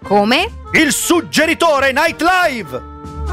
Come? Il suggeritore Night Live!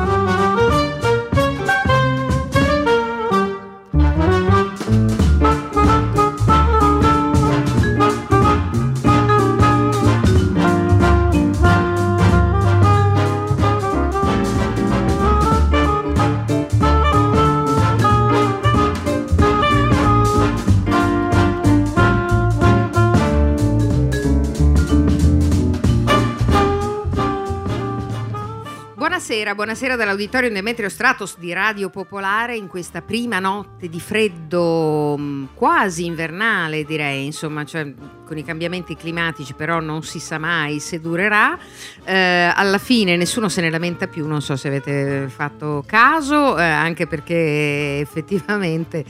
Buonasera dall'Auditorium Demetrio Stratos di Radio Popolare in questa prima notte di freddo quasi invernale, direi, insomma, cioè, con i cambiamenti climatici però non si sa mai se durerà. Alla fine nessuno se ne lamenta più, non so se avete fatto caso, anche perché effettivamente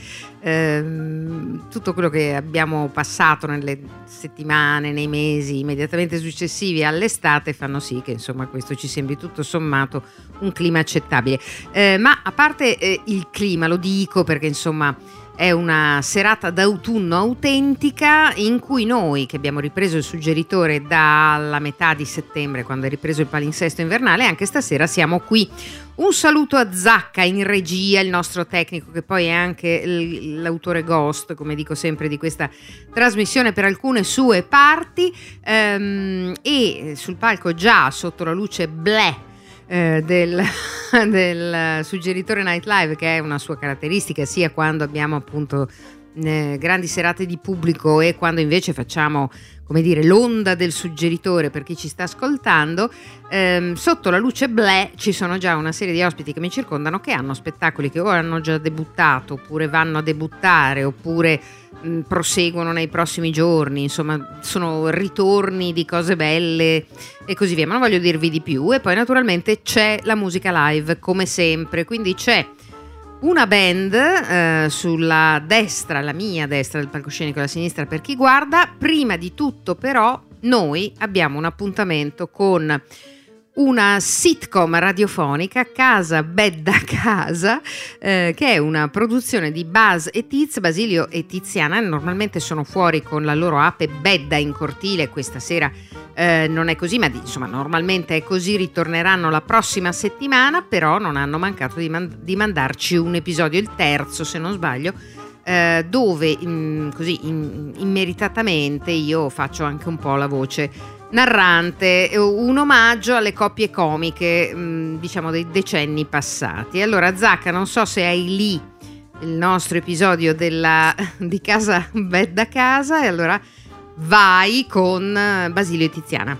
tutto quello che abbiamo passato nelle settimane, nei mesi immediatamente successivi all'estate fanno sì che insomma questo ci sembri tutto sommato un clima accettabile, ma a parte il clima, lo dico perché insomma è una serata d'autunno autentica in cui noi, che abbiamo ripreso il suggeritore dalla metà di settembre, quando è ripreso il palinsesto invernale, anche stasera siamo qui. Un saluto a Zacca in regia, il nostro tecnico che poi è anche l'autore ghost, come dico sempre, di questa trasmissione per alcune sue parti, e sul palco già sotto la luce blé del suggeritore Night Live, che è una sua caratteristica sia quando abbiamo appunto grandi serate di pubblico e quando invece facciamo, come dire, l'onda del suggeritore per chi ci sta ascoltando. Sotto la luce blé ci sono già una serie di ospiti che mi circondano che hanno spettacoli che o hanno già debuttato oppure vanno a debuttare oppure proseguono nei prossimi giorni, insomma sono ritorni di cose belle e così via, ma non voglio dirvi di più. E poi naturalmente c'è la musica live come sempre, quindi c'è una band sulla destra, la mia destra del palcoscenico, la sinistra per chi guarda. Prima di tutto però noi abbiamo un appuntamento con una sitcom radiofonica, Casa Bedda Casa, che è una produzione di Buzz e Tiz, Basilio e Tiziana. Normalmente sono fuori con la loro ape Bedda in cortile, questa sera non è così, ma insomma normalmente è così. Ritorneranno la prossima settimana, però non hanno mancato di mandarci un episodio, il terzo se non sbaglio, dove così immeritatamente io faccio anche un po' la voce narrante, un omaggio alle coppie comiche diciamo dei decenni passati. Allora Zacca, non so se hai lì il nostro episodio di Casa Bedda Casa, e allora vai con Basilio e Tiziana.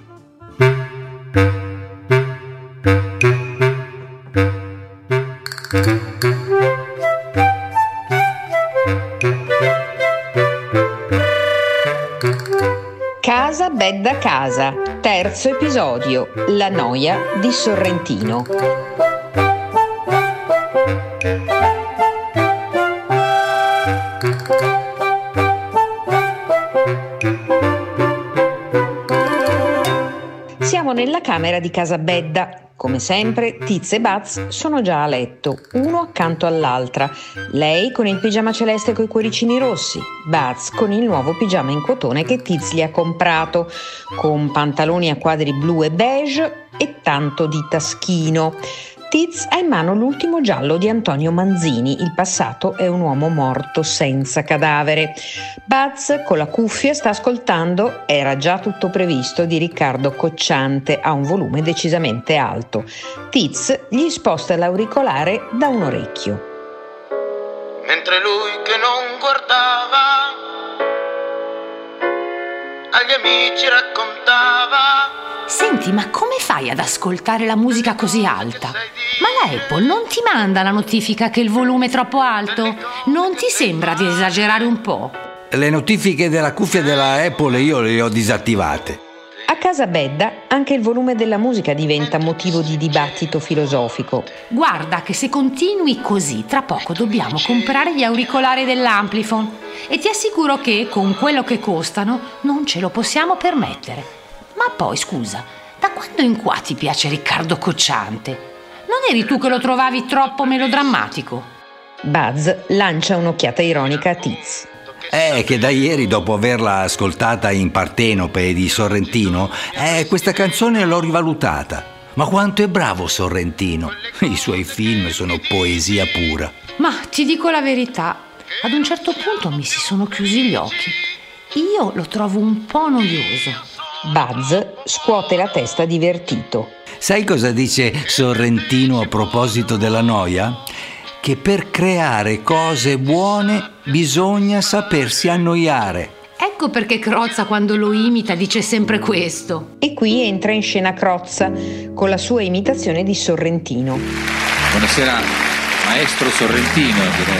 Casa Bedda Casa, terzo episodio, la noia di Sorrentino. Siamo nella camera di Casa Bedda. Come sempre, Tiz e Buzz sono già a letto, uno accanto all'altra. Lei con il pigiama celeste coi cuoricini rossi, Buzz con il nuovo pigiama in cotone che Tiz gli ha comprato, con pantaloni a quadri blu e beige e tanto di taschino. Tiz ha in mano l'ultimo giallo di Antonio Manzini, Il passato è un uomo morto senza cadavere. Buzz con la cuffia sta ascoltando Era già tutto previsto di Riccardo Cocciante a un volume decisamente alto. Tiz gli sposta l'auricolare da un orecchio. Mentre lui che non guardava agli amici raccontava. Senti, ma come fai ad ascoltare la musica così alta? Ma la Apple non ti manda la notifica che il volume è troppo alto? Non ti sembra di esagerare un po'? Le notifiche della cuffia della Apple io le ho disattivate. A Casa Bedda anche il volume della musica diventa motivo di dibattito filosofico. Guarda che se continui così, tra poco dobbiamo comprare gli auricolari dell'Amplifon e ti assicuro che con quello che costano non ce lo possiamo permettere. Ma poi, scusa, da quando in qua ti piace Riccardo Cocciante? Non eri tu che lo trovavi troppo melodrammatico? Buzz lancia un'occhiata ironica a Tiz. Che da ieri, dopo averla ascoltata in Partenope di Sorrentino, questa canzone l'ho rivalutata. Ma quanto è bravo Sorrentino! I suoi film sono poesia pura. Ma ti dico la verità, ad un certo punto mi si sono chiusi gli occhi. Io lo trovo un po' noioso. Buzz scuote la testa divertito. Sai cosa dice Sorrentino a proposito della noia? Che per creare cose buone bisogna sapersi annoiare. Ecco perché Crozza, quando lo imita, dice sempre questo. E qui entra in scena Crozza con la sua imitazione di Sorrentino. Buonasera, maestro Sorrentino,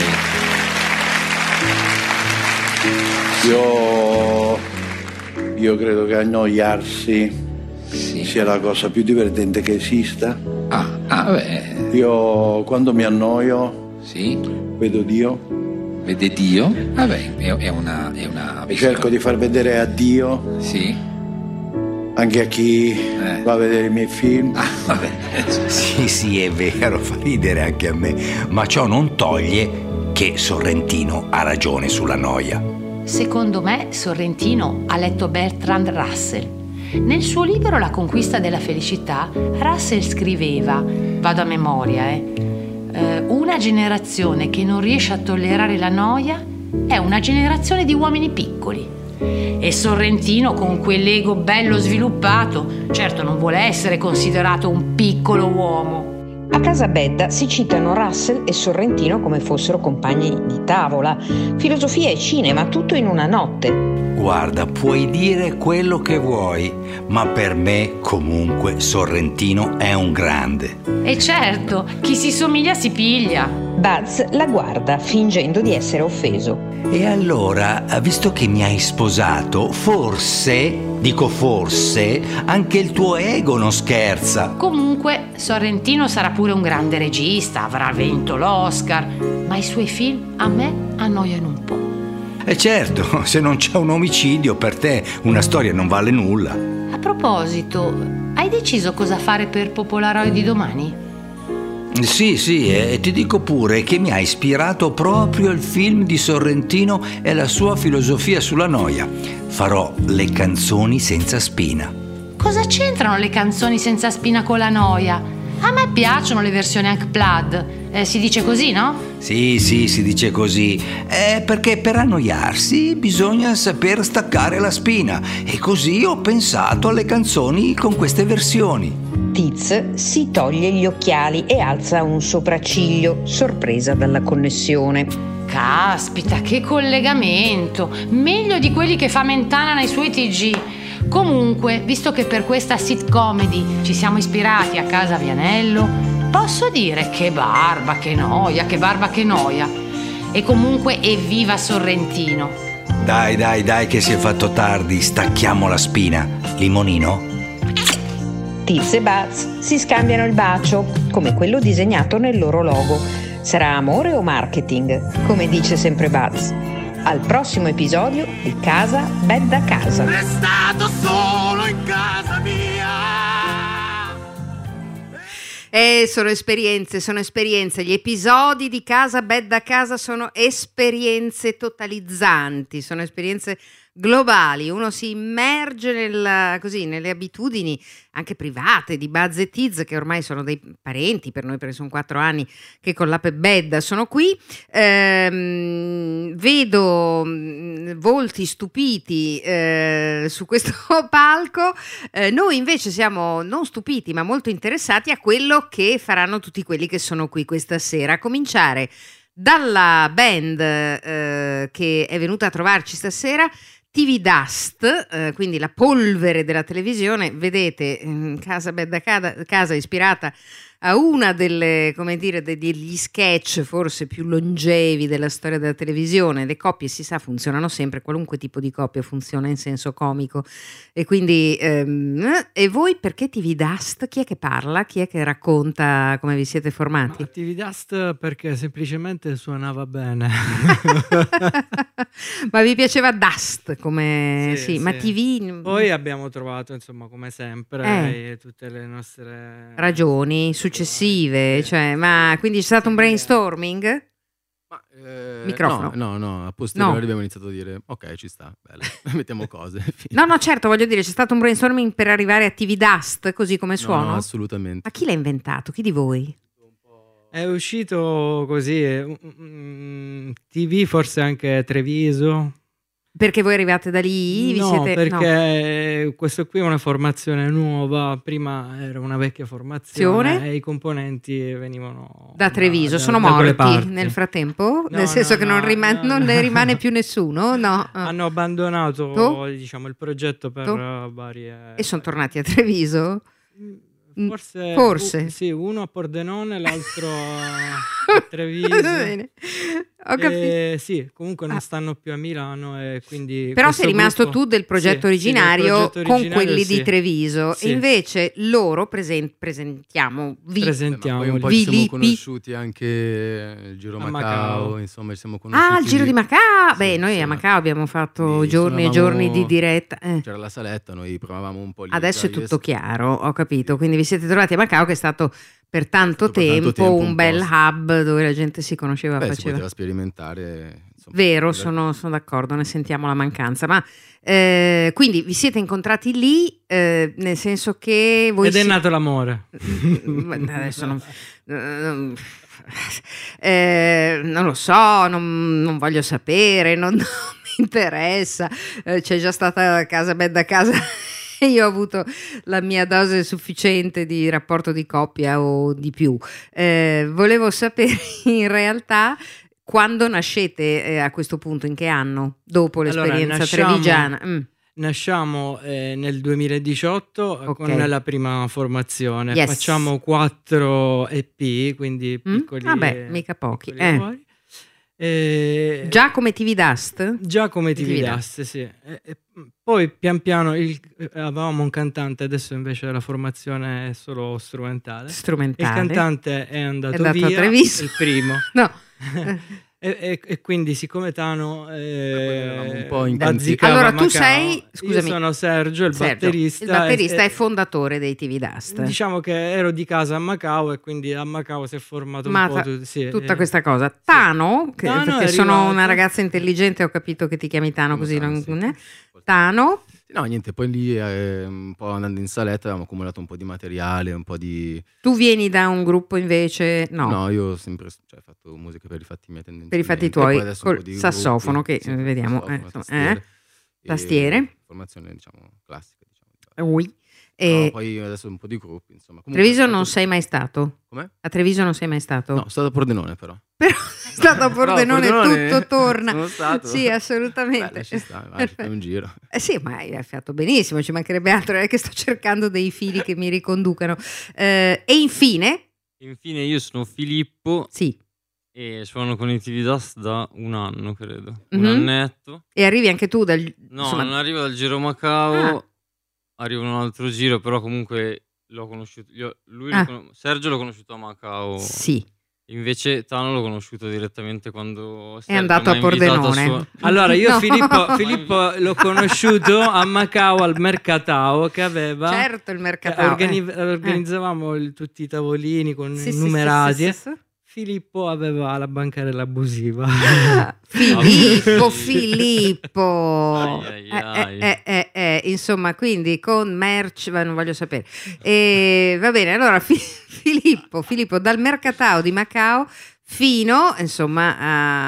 direi. Io credo che annoiarsi sia la cosa più divertente che esista. Beh. Io quando mi annoio vedo Dio. Vede Dio? Vabbè, è una Cerco di far vedere a Dio. Sì. Anche a chi va a vedere i miei film. Vabbè. Sì, è vero, fa ridere anche a me. Ma ciò non toglie che Sorrentino ha ragione sulla noia. Secondo me Sorrentino ha letto Bertrand Russell. Nel suo libro La conquista della felicità, Russell scriveva, vado a memoria, una generazione che non riesce a tollerare la noia è una generazione di uomini piccoli. E Sorrentino, con quell'ego bello sviluppato, certo non vuole essere considerato un piccolo uomo. A casa Bedda si citano Russell e Sorrentino come fossero compagni di tavola. Filosofia e cinema, tutto in una notte. Guarda, puoi dire quello che vuoi, ma per me comunque Sorrentino è un grande. E certo, chi si somiglia si piglia. Buzz la guarda fingendo di essere offeso. E allora, visto che mi hai sposato, forse, anche il tuo ego non scherza. Comunque, Sorrentino sarà pure un grande regista, avrà vinto l'Oscar, ma i suoi film a me annoiano un po'. E certo, se non c'è un omicidio, per te una storia non vale nulla. A proposito, hai deciso cosa fare per Popolaroid di domani? Sì, e ti dico pure che mi ha ispirato proprio il film di Sorrentino e la sua filosofia sulla noia. Farò le canzoni senza spina. Cosa c'entrano le canzoni senza spina con la noia? A me piacciono le versioni unplugged. Si dice così, no? Sì, si dice così. Perché per annoiarsi bisogna saper staccare la spina. E così ho pensato alle canzoni con queste versioni. Tiz si toglie gli occhiali e alza un sopracciglio, sorpresa dalla connessione. Caspita, che collegamento! Meglio di quelli che fa Mentana nei suoi TG. Comunque, visto che per questa sit comedy ci siamo ispirati a Casa Vianello, posso dire che barba, che noia. E comunque evviva Sorrentino. Dai, che si è fatto tardi, stacchiamo la spina. Limonino? Tiz e Buzz si scambiano il bacio, come quello disegnato nel loro logo. Sarà amore o marketing, come dice sempre Buzz. Al prossimo episodio di Casa Bedda Casa. Restato solo in casa mia. Sono esperienze. Gli episodi di Casa Bedda Casa sono esperienze totalizzanti, sono esperienze globali. Uno si immerge nelle abitudini anche private di Buzz e Tiz, che ormai sono dei parenti per noi, perché sono 4 anni che con l'app Bedda sono qui. Vedo volti stupiti su questo palco. Noi invece siamo non stupiti ma molto interessati a quello che faranno tutti quelli che sono qui questa sera, a cominciare dalla band che è venuta a trovarci stasera, TV Dust, quindi la polvere della televisione. Vedete, Casa Bedda Casa ispirata a una delle, come dire, degli sketch forse più longevi della storia della televisione. Le coppie, si sa, funzionano sempre, qualunque tipo di coppia funziona in senso comico. E quindi, e voi perché TV Dust? Chi è che parla? Chi è che racconta come vi siete formati? Ma TV Dust perché semplicemente suonava bene. Ma vi piaceva Dust come Sì. ma TV? Poi abbiamo trovato, insomma, come sempre, tutte le nostre ragioni successive, cioè, ma quindi c'è stato un brainstorming? Microfono. No, a posteriori abbiamo iniziato a dire ok, ci sta, bello, mettiamo cose. No, certo, voglio dire, c'è stato un brainstorming per arrivare a TV Dust, così come suono? No, assolutamente. Ma chi l'ha inventato? Chi di voi? È uscito così, TV forse anche Treviso. Perché voi arrivate da lì? No, perché no. Questo qui è una formazione nuova, prima era una vecchia formazione e i componenti venivano da Treviso, sono morti nel frattempo? Nel senso che non ne rimane più nessuno? No. Hanno abbandonato diciamo, il progetto per varie... E sono tornati a Treviso? Forse. Sì, uno a Pordenone, l'altro a Treviso. Bene. Ho capito. Sì, comunque non stanno più a Milano e quindi però sei rimasto tu del progetto originario con quelli di Treviso e invece loro presentiamo poi un po' ci siamo conosciuti anche il Giro Macao, insomma ci siamo conosciuti. Il Giro di Macao, noi a Macao abbiamo fatto giorni e giorni di diretta. C'era la saletta, noi provavamo un po' lì. Adesso è tutto chiaro, ho capito, quindi vi siete trovati a Macao che è stato per tanto tempo un bel hub dove la gente si conosceva, si poteva sperimentare, insomma. Vero, sono d'accordo, ne sentiamo la mancanza, ma quindi vi siete incontrati lì, nel senso che voi ed è nato l'amore. Adesso non lo so, non voglio sapere, non mi interessa, c'è già stata casa bed da casa. Io ho avuto la mia dose sufficiente di rapporto di coppia o di più. Volevo sapere in realtà quando nascete a questo punto, in che anno? Dopo l'esperienza trevigiana? Nasciamo nel 2018 con la prima formazione. Facciamo 4 EP, quindi piccoli. Vabbè, mica pochi. Già come TV Dust? Già come TV Dust, sì. Poi pian piano avevamo un cantante, adesso invece la formazione è solo strumentale. Il cantante è andato via, a Treviso. Il primo. No. E quindi siccome Tano un po' allora tu sei, scusami, io sono Sergio, il batterista è fondatore dei TV Dust. Diciamo che ero di casa a Macao e quindi a Macao si è formato un po' tutta questa cosa. Tano, perché sono una ragazza intelligente, ho capito che ti chiami Tano, così Tano. No, niente, poi lì un po' andando in saletta abbiamo accumulato un po' di materiale, un po' di... Tu vieni da un gruppo invece? No, io ho sempre fatto musica per i fatti miei tendenzialmente. Per i fatti tuoi, col sassofono che vediamo. Tastiere. Formazione diciamo classica. Poi adesso un po' di gruppi, insomma. Treviso non sei mai stato? Come? A Treviso non sei mai stato? No, sono stato a Pordenone però. Però è stato a Pordenone, tutto torna. Sono stato. Sì, assolutamente. Beh, ci sta, vai, fai un giro. Sì, ma hai fatto benissimo, ci mancherebbe altro, è che sto cercando dei fili che mi riconducano. E infine? Infine io sono Filippo. Sì. E suono con i TV Dust da un anno, credo. Un annetto. E arrivi anche tu dal... No, non arrivo dal Giro Macao. Arrivo in un altro giro, però comunque l'ho conosciuto. Sergio l'ho conosciuto a Macao. Sì. Invece Tano l'ho conosciuto direttamente quando è andato a Pordenone. Allora io Filippo l'ho conosciuto a Macao al Mercatao che aveva. Certo, il Mercatao. Organizzavamo tutti i tavolini con numerati. Sì. Filippo aveva la bancarella abusiva. Filippo. Insomma, quindi con merch, non voglio sapere. Va bene, allora Filippo dal Mercatao di Macao fino insomma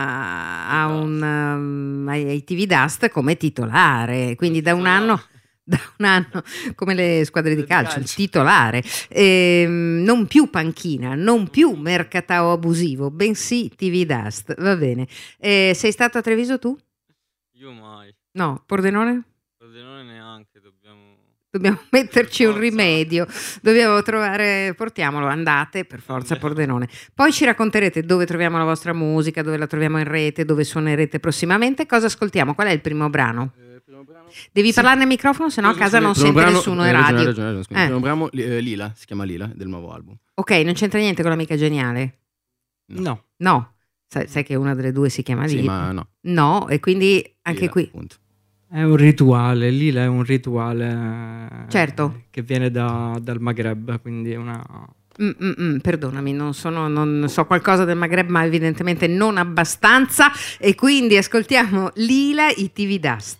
ai TV Dust come titolare, quindi da un anno come le squadre di calcio, il titolare, non più panchina, non più Mercatao abusivo, bensì TV Dust. Va bene. Sei stato a Treviso tu? Io mai. No, Pordenone neanche, dobbiamo metterci un rimedio, dobbiamo trovare, portiamolo, andate per forza a Pordenone. Poi ci racconterete dove troviamo la vostra musica, dove la troviamo in rete, dove suonerete prossimamente. Cosa ascoltiamo? Qual è il primo brano? Devi parlarne al microfono, sennò a casa non sente nessuno in radio. Hai ragione. Il primo brano Lila, si chiama Lila, del nuovo album. Ok, non c'entra niente con l'amica geniale? No. Sai che una delle due si chiama Lila? Sì, ma no. No, e quindi anche Lila, qui appunto. È un rituale, Lila è un rituale certo che viene dal Maghreb, quindi è una Perdonami, non so qualcosa del Maghreb, ma evidentemente non abbastanza, e quindi ascoltiamo Lila, i TV Dust.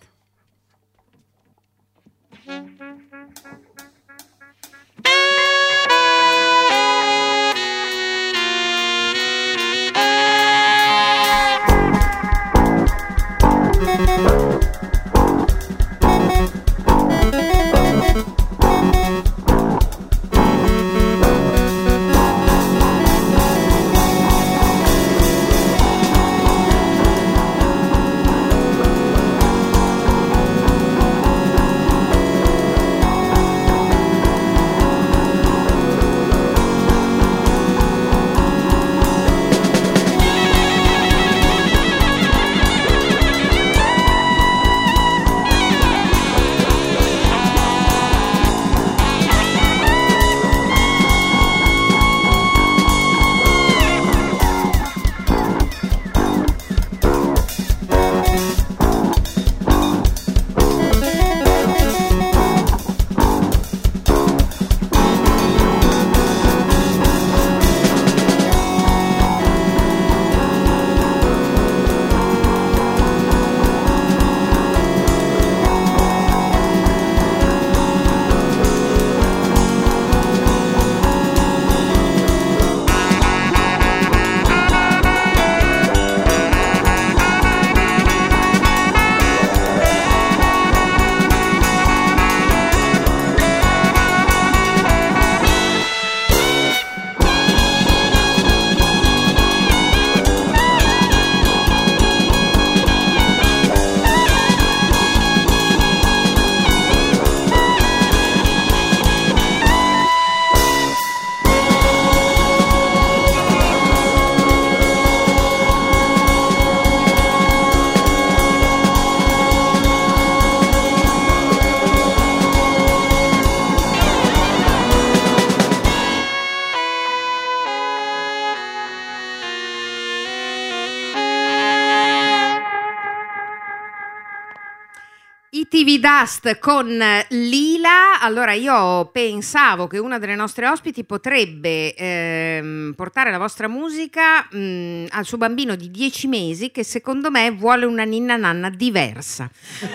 TV Dust con Lila. Allora, io pensavo che una delle nostre ospiti potrebbe portare la vostra musica al suo bambino di 10 mesi, che secondo me vuole una ninna nanna diversa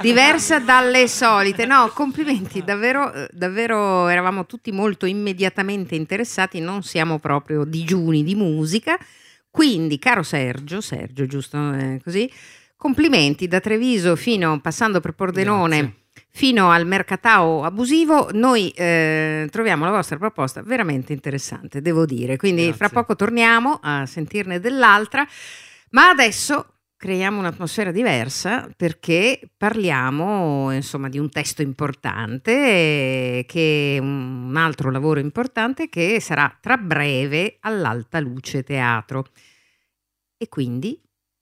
dalle solite. No, complimenti, davvero eravamo tutti molto immediatamente interessati, non siamo proprio digiuni di musica. Quindi, caro Sergio, giusto così? Complimenti, da Treviso passando per Pordenone. Grazie. Fino al mercatao abusivo, noi troviamo la vostra proposta veramente interessante, devo dire. Quindi Grazie. Fra poco torniamo a sentirne dell'altra, ma adesso creiamo un'atmosfera diversa, perché parliamo insomma di un testo importante, che un altro lavoro importante che sarà tra breve all'Alta Luce Teatro. E quindi...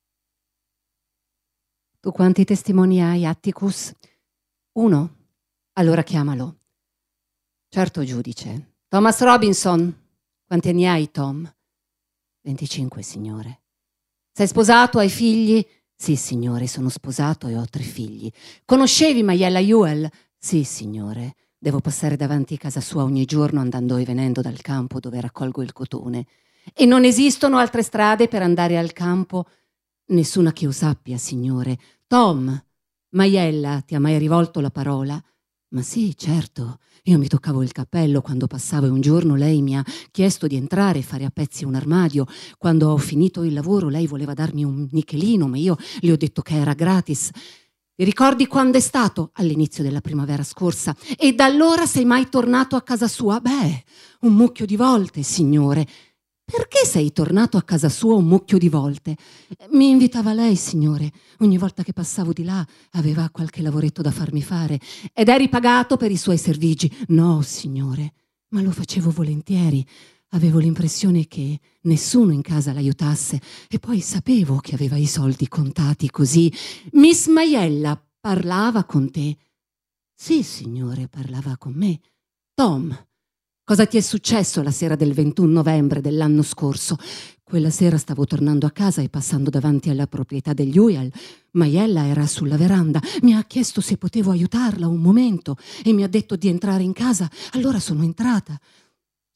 Tu quanti testimoni hai, Atticus? 1? Allora chiamalo. Certo, giudice. Thomas Robinson. Quanti anni hai, Tom? 25, signore. Sei sposato, hai figli? Sì, signore, sono sposato e ho 3 figli. Conoscevi Maiella Ewell? Sì, signore. Devo passare davanti a casa sua ogni giorno andando e venendo dal campo dove raccolgo il cotone. E non esistono altre strade per andare al campo? Nessuna che io sappia, signore. Tom, Maiella ti ha mai rivolto la parola? Ma sì, certo. Io mi toccavo il cappello quando passavo e un giorno lei mi ha chiesto di entrare e fare a pezzi un armadio. Quando ho finito il lavoro lei voleva darmi un nichelino, ma io le ho detto che era gratis. Ti ricordi quando è stato? All'inizio della primavera scorsa. E da allora sei mai tornato a casa sua? Beh, un mucchio di volte, signore. Perché sei tornato a casa sua un mucchio di volte? Mi invitava lei, signore. Ogni volta che passavo di là aveva qualche lavoretto da farmi fare. Ed eri pagato per i suoi servigi? No, signore, ma lo facevo volentieri. Avevo l'impressione che nessuno in casa l'aiutasse e poi sapevo che aveva i soldi contati così. Miss Maiella parlava con te? Sì, signore, parlava con me. Tom, cosa ti è successo la sera del 21 novembre dell'anno scorso? Quella sera stavo tornando a casa e passando davanti alla proprietà degli Ewell. Maiella era sulla veranda. Mi ha chiesto se potevo aiutarla un momento e mi ha detto di entrare in casa. Allora sono entrata.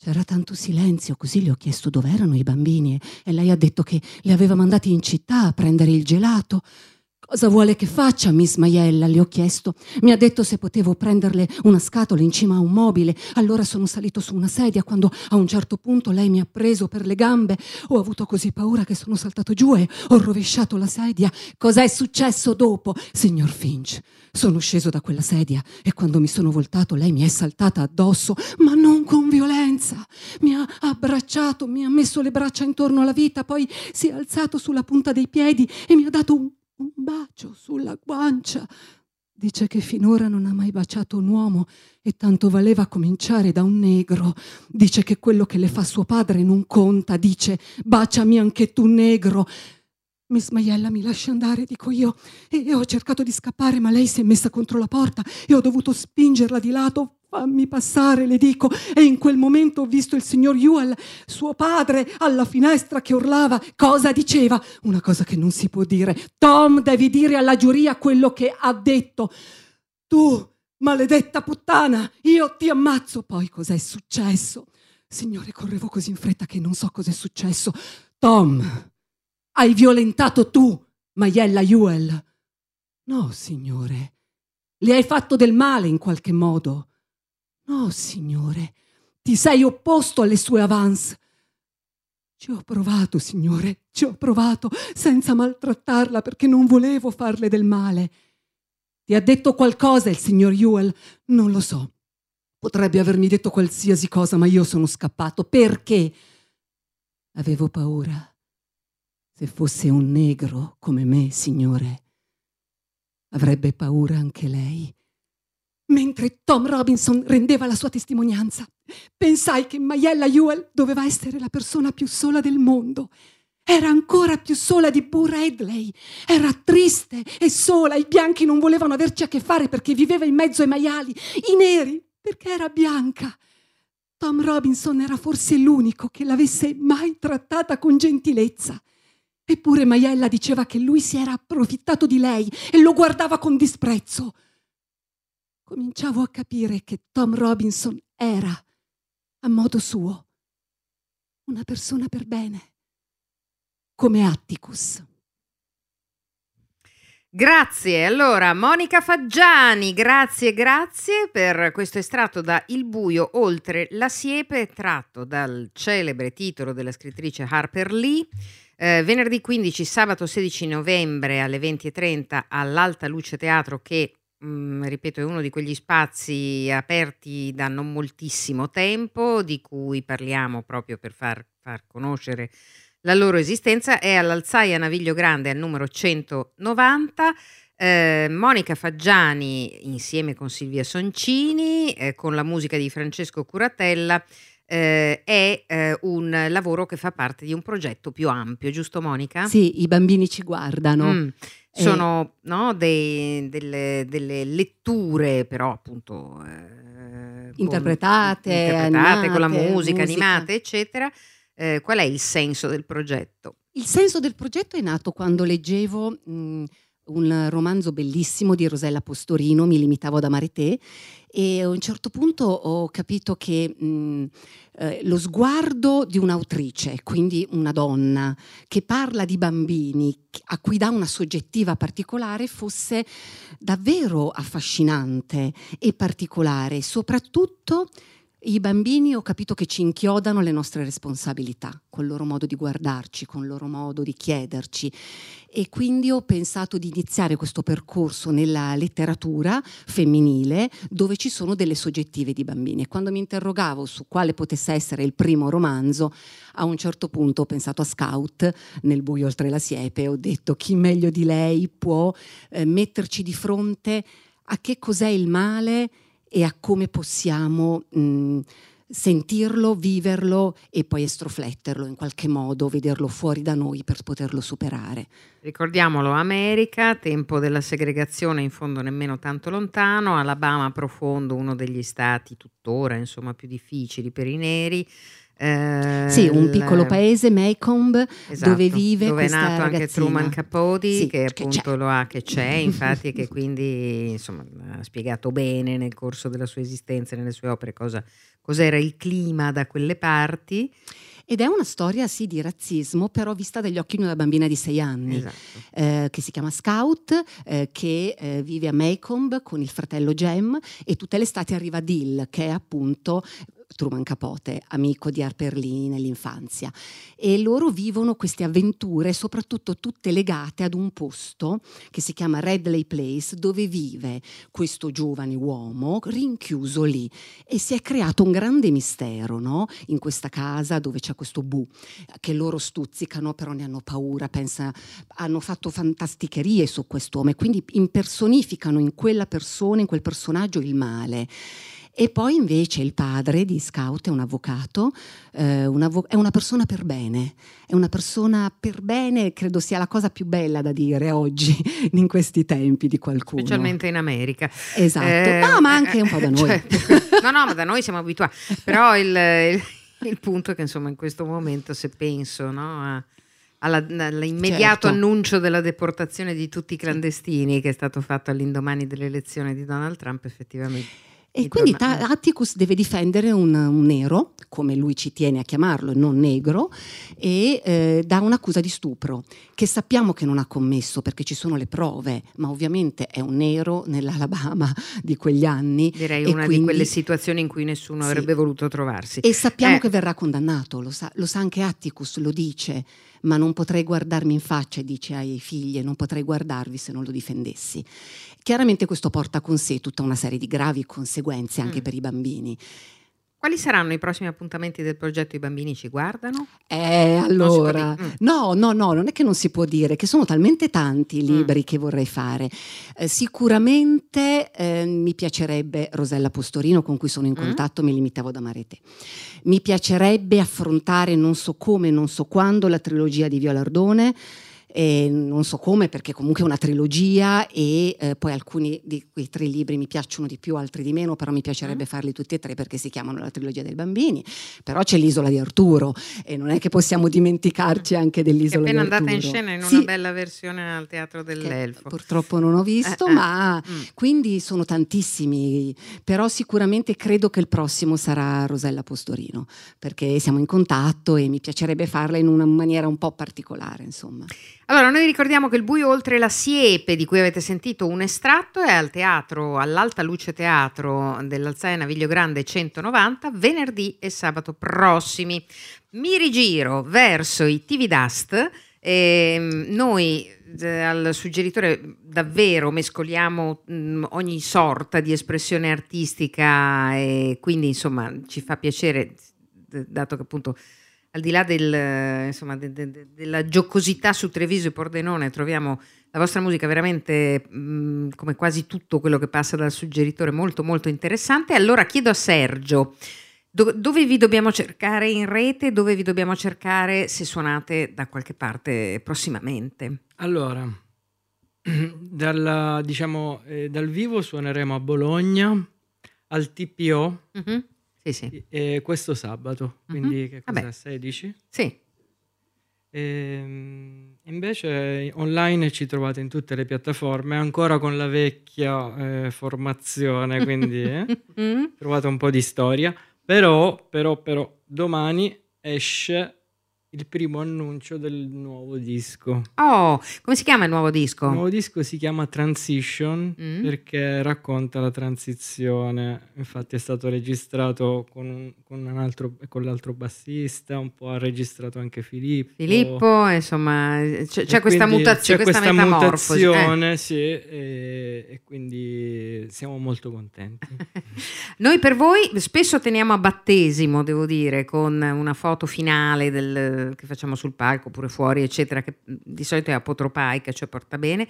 C'era tanto silenzio, così le ho chiesto dove erano i bambini e lei ha detto che li aveva mandati in città a prendere il gelato. Cosa vuole che faccia, Miss Maiella? Le ho chiesto. Mi ha detto se potevo prenderle una scatola in cima a un mobile. Allora sono salito su una sedia quando a un certo punto lei mi ha preso per le gambe. Ho avuto così paura che sono saltato giù e ho rovesciato la sedia. Cos'è successo dopo, signor Finch? Sono sceso da quella sedia e quando mi sono voltato lei mi è saltata addosso, ma non con violenza. Mi ha abbracciato, mi ha messo le braccia intorno alla vita, poi si è alzato sulla punta dei piedi e mi ha dato un bacio sulla guancia. Dice che finora non ha mai baciato un uomo e tanto valeva cominciare da un negro. Dice che quello che le fa suo padre non conta. Dice: baciami anche tu, negro. Miss Maiella, mi lasci andare, dico io, e ho cercato di scappare, ma lei si è messa contro la porta e ho dovuto spingerla di lato. Fammi passare, le dico, e in quel momento ho visto il signor Ewell, suo padre, alla finestra che urlava. Cosa diceva? Una cosa che non si può dire. Tom, devi dire alla giuria quello che ha detto. Tu, maledetta puttana, io ti ammazzo. Poi cos'è successo? Signore, correvo così in fretta che non so cos'è successo. Tom, hai violentato tu Maiella Ewell? No, signore. Le hai fatto del male in qualche modo? No, signore. Ti sei opposto alle sue avance. Ci ho provato, signore, ci ho provato, senza maltrattarla, perché non volevo farle del male. Ti ha detto qualcosa il signor Ewell? Non lo so. Potrebbe avermi detto qualsiasi cosa, ma io sono scappato. Perché? Avevo paura. Se fosse un negro come me, signore, avrebbe paura anche lei. Mentre Tom Robinson rendeva la sua testimonianza, pensai che Maiella Ewell doveva essere la persona più sola del mondo. Era ancora più sola di Boo Radley. Era triste e sola. I bianchi non volevano averci a che fare perché viveva in mezzo ai maiali. I neri perché era bianca. Tom Robinson era forse l'unico che l'avesse mai trattata con gentilezza. Eppure Maiella diceva che lui si era approfittato di lei e lo guardava con disprezzo. Cominciavo a capire che Tom Robinson era, a modo suo, una persona per bene, come Atticus. Grazie, allora Monica Faggiani, grazie per questo estratto da Il buio oltre la siepe, tratto dal celebre titolo della scrittrice Harper Lee. Venerdì 15, sabato 16 novembre alle 20:30 all'Alta Luce Teatro, che ripeto è uno di quegli spazi aperti da non moltissimo tempo, di cui parliamo proprio per far conoscere la loro esistenza. È all'Alzaia Naviglio Grande al numero 190. Monica Faggiani insieme con Silvia Soncini, con la musica di Francesco Curatella. È un lavoro che fa parte di un progetto più ampio, giusto Monica? Sì, i bambini ci guardano. Sono delle letture, però appunto interpretate animate, con la musica animate, eccetera. Qual è il senso del progetto? Il senso del progetto è nato quando leggevo un romanzo bellissimo di Rosella Postorino, Mi limitavo ad amare te, e a un certo punto ho capito che lo sguardo di un'autrice, quindi una donna che parla di bambini a cui dà una soggettiva particolare, fosse davvero affascinante e particolare. Soprattutto i bambini, ho capito che ci inchiodano le nostre responsabilità, col loro modo di guardarci, con il loro modo di chiederci, e quindi ho pensato di iniziare questo percorso nella letteratura femminile dove ci sono delle soggettive di bambini. E quando mi interrogavo su quale potesse essere il primo romanzo, a un certo punto ho pensato a Scout, Nel buio oltre la siepe, e ho detto: chi meglio di lei può metterci di fronte a che cos'è il male e a come possiamo sentirlo, viverlo e poi estrofletterlo in qualche modo, vederlo fuori da noi per poterlo superare. Ricordiamolo, America, tempo della segregazione, in fondo nemmeno tanto lontano, Alabama profondo, uno degli stati tuttora più difficili per i neri. Sì, un piccolo paese, Maycomb, esatto, dove vive dove è questa nato ragazzina. anche Truman Capote, sì, che appunto c'è infatti, e che quindi ha spiegato bene nel corso della sua esistenza e nelle sue opere cosa cos'era il clima da quelle parti. Ed è una storia sì di razzismo, però vista dagli occhi di una bambina di 6 anni, esatto. Che si chiama Scout, che vive a Maycomb con il fratello Jem, e tutte le estate arriva Dill, che è appunto Truman Capote, amico di Harper Lee nell'infanzia, e loro vivono queste avventure soprattutto tutte legate ad un posto che si chiama Redley Place, dove vive questo giovane uomo rinchiuso lì, e si è creato un grande mistero, no? In questa casa dove c'è questo Boo che loro stuzzicano, però ne hanno paura, hanno fatto fantasticherie su quest'uomo e quindi impersonificano in quella persona, in quel personaggio, il male. E poi invece il padre di Scout è un avvocato, è una persona per bene, credo sia la cosa più bella da dire oggi in questi tempi di qualcuno. Specialmente in America. Esatto, ma anche un po' da noi. No, ma da noi siamo abituati, però il punto è che insomma in questo momento, se penso, no, all'immediato annuncio della deportazione di tutti i clandestini che è stato fatto all'indomani delle elezioni di Donald Trump, effettivamente. E quindi Atticus deve difendere un nero, come lui ci tiene a chiamarlo, non negro, e da un'accusa di stupro, che sappiamo che non ha commesso perché ci sono le prove, ma ovviamente è un nero nell'Alabama di quegli anni. Direi una di quelle situazioni in cui nessuno avrebbe voluto trovarsi. E sappiamo che verrà condannato, lo sa anche Atticus, lo dice, ma non potrei guardarmi in faccia, dice ai figli, non potrei guardarvi se non lo difendessi. Chiaramente questo porta con sé tutta una serie di gravi conseguenze anche per i bambini. Quali saranno i prossimi appuntamenti del progetto I bambini ci guardano? Allora, no, non è che non si può dire, che sono talmente tanti i libri che vorrei fare. Sicuramente mi piacerebbe Rosella Postorino, con cui sono in contatto, mi limitavo ad Amare te. Mi piacerebbe affrontare, non so come, non so quando, la trilogia di Viola Ardone. Non so come, perché comunque è una trilogia e poi alcuni di quei 3 libri mi piacciono di più, altri di meno, però mi piacerebbe farli tutti e 3 perché si chiamano la trilogia dei bambini. Però c'è l'Isola di Arturo e non è che possiamo dimenticarci anche dell'Isola di Arturo. È appena andata in scena in una bella versione al Teatro dell'Elfo. Purtroppo non ho visto, ma quindi sono tantissimi, però sicuramente credo che il prossimo sarà Rosella Postorino, perché siamo in contatto e mi piacerebbe farla in una maniera un po' particolare, insomma. Allora, noi ricordiamo che Il buio oltre la siepe, di cui avete sentito un estratto, è al teatro, all'Alta Luce Teatro dell'Alzaia Naviglio Grande 190, venerdì e sabato prossimi. Mi rigiro verso i TV Dust. Noi al Suggeritore davvero mescoliamo ogni sorta di espressione artistica e quindi insomma ci fa piacere, dato che appunto al di là della giocosità su Treviso e Pordenone troviamo la vostra musica veramente come quasi tutto quello che passa dal Suggeritore molto molto interessante. Allora chiedo a Sergio, dove vi dobbiamo cercare in rete, dove vi dobbiamo cercare se suonate da qualche parte prossimamente? Allora, dal vivo suoneremo a Bologna, al TPO, sì. Questo sabato, quindi che cos'è, 16? Sì. Invece online ci trovate in tutte le piattaforme, ancora con la vecchia formazione, quindi trovate un po' di storia. Però domani esce il primo annuncio del nuovo disco. Oh, come si chiama il nuovo disco? Il nuovo disco si chiama Transition perché racconta la transizione. Infatti è stato registrato con l'altro bassista, un po' ha registrato anche Filippo, insomma c'è questa mutazione, questa metamorfosi. Sì, e quindi siamo molto contenti. Noi per voi spesso teniamo a battesimo, devo dire, con una foto finale che facciamo sul palco oppure fuori eccetera, che di solito è apotropaica, cioè porta bene,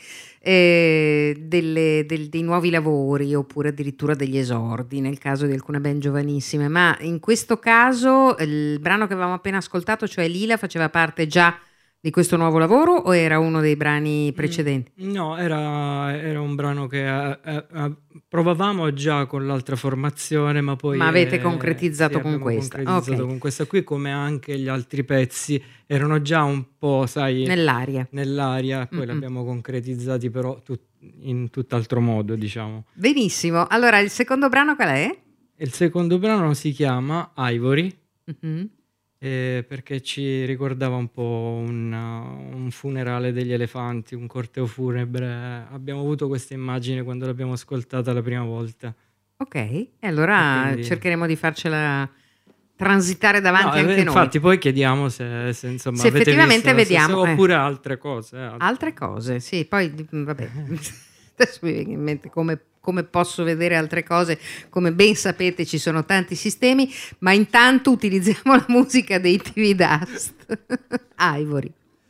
dei nuovi lavori oppure addirittura degli esordi nel caso di alcune band giovanissime, ma in questo caso il brano che avevamo appena ascoltato, cioè Lila, faceva parte già di questo nuovo lavoro o era uno dei brani precedenti? No, era un brano che provavamo già con l'altra formazione, ma poi avete concretizzato con questa. Concretizzato con questa qui, come anche gli altri pezzi erano già un po', sai, nell'aria, poi l'abbiamo concretizzati però in tutt'altro modo, diciamo. Benissimo. Allora, il secondo brano qual è? Il secondo brano si chiama Ivory, Mhm. perché ci ricordava un po' un funerale degli elefanti, un corteo funebre. Abbiamo avuto questa immagine quando l'abbiamo ascoltata la prima volta. Ok, e allora quindi- cercheremo di farcela transitare No, davanti anche infatti noi. poi chiediamo se insomma Se avete effettivamente visto, vediamo, oppure altre cose. altre cose, sì, poi vabbè, adesso mi viene in mente come posso vedere altre cose, come ben sapete ci sono tanti sistemi, ma intanto utilizziamo la musica dei TV Dust. Ivory.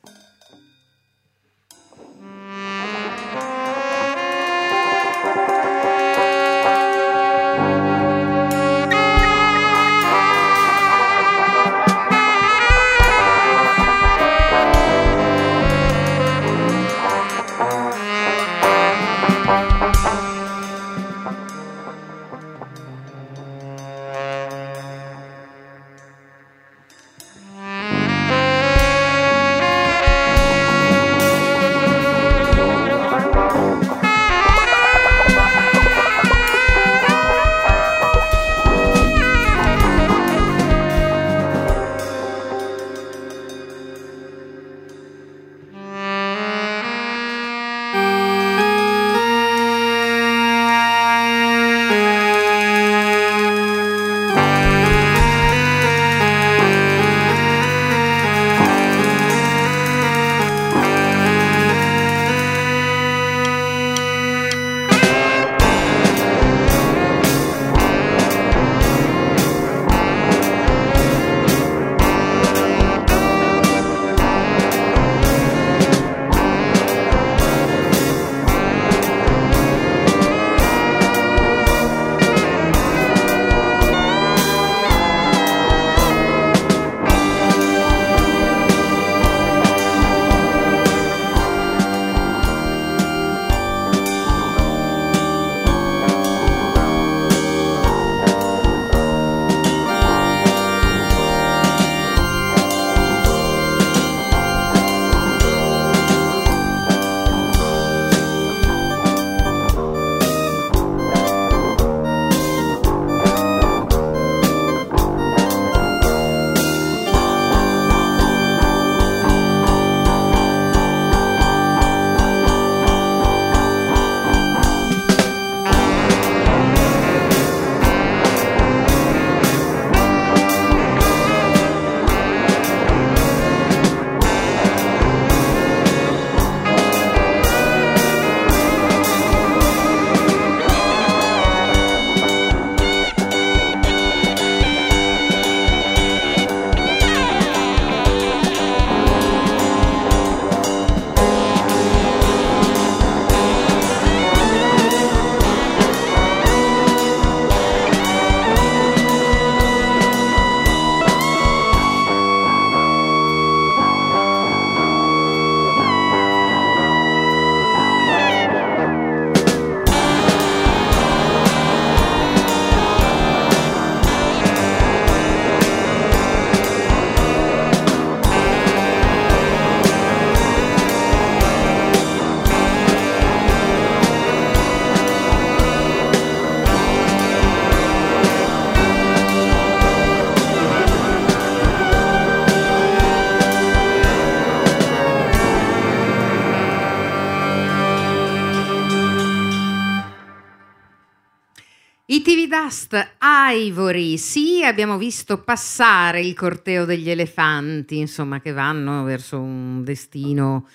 I TV Dust, Ivory, sì, abbiamo visto passare il corteo degli elefanti, insomma, che vanno verso un destino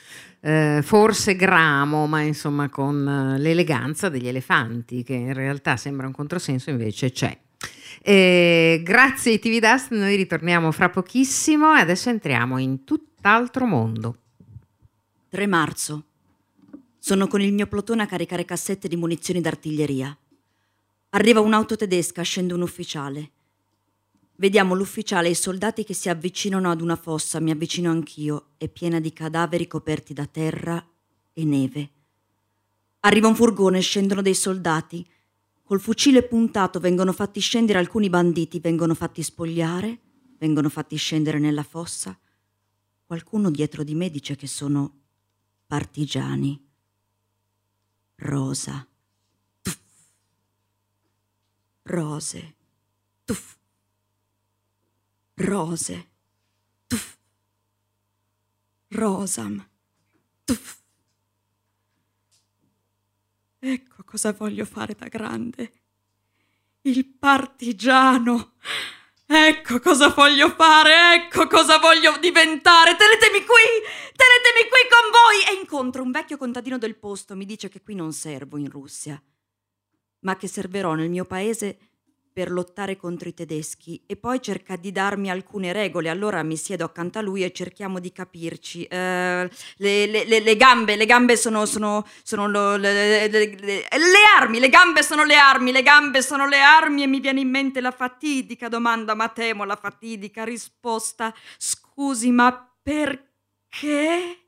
forse gramo, ma insomma con l'eleganza degli elefanti, che in realtà sembra un controsenso, invece c'è. Grazie ai TV Dust, noi ritorniamo fra pochissimo e adesso entriamo in tutt'altro mondo. 3 marzo. Sono con il mio plotone a caricare cassette di munizioni d'artiglieria. Arriva un'auto tedesca, scende un ufficiale. Vediamo l'ufficiale e i soldati che si avvicinano ad una fossa, mi avvicino anch'io, è piena di cadaveri coperti da terra e neve. Arriva un furgone, scendono dei soldati. Col fucile puntato vengono fatti scendere alcuni banditi, vengono fatti spogliare, vengono fatti scendere nella fossa. Qualcuno dietro di me dice che sono partigiani. Rosa. Rose. tuff, rose, tuff, rosam, tuff. Ecco cosa voglio fare da grande. Il partigiano. Ecco cosa voglio fare, ecco cosa voglio diventare. Tenetemi qui con voi. E incontro un vecchio contadino del posto. Mi dice che qui non servo in Russia, ma che servirò nel mio paese per lottare contro i tedeschi, e poi cerca di darmi alcune regole. Allora mi siedo accanto a lui e cerchiamo di capirci. Le gambe sono le armi, le gambe sono le armi, le gambe sono le armi, e mi viene in mente la fatidica domanda, ma temo la fatidica risposta. Scusi, ma perché?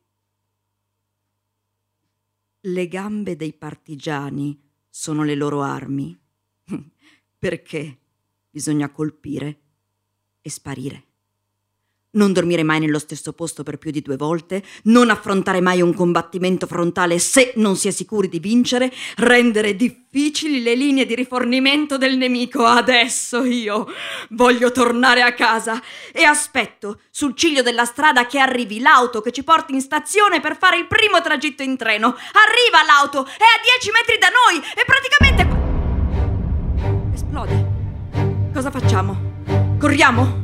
Le gambe dei partigiani sono le loro armi. Perché bisogna colpire e sparire. Non dormire mai nello stesso posto per più di 2 volte, non affrontare mai un combattimento frontale se non si è sicuri di vincere, rendere difficili le linee di rifornimento del nemico. Adesso io voglio tornare a casa e aspetto sul ciglio della strada che arrivi l'auto che ci porti in stazione per fare il primo tragitto in treno. Arriva l'auto, è a 10 metri da noi e praticamente... Esplode. Cosa facciamo? Corriamo?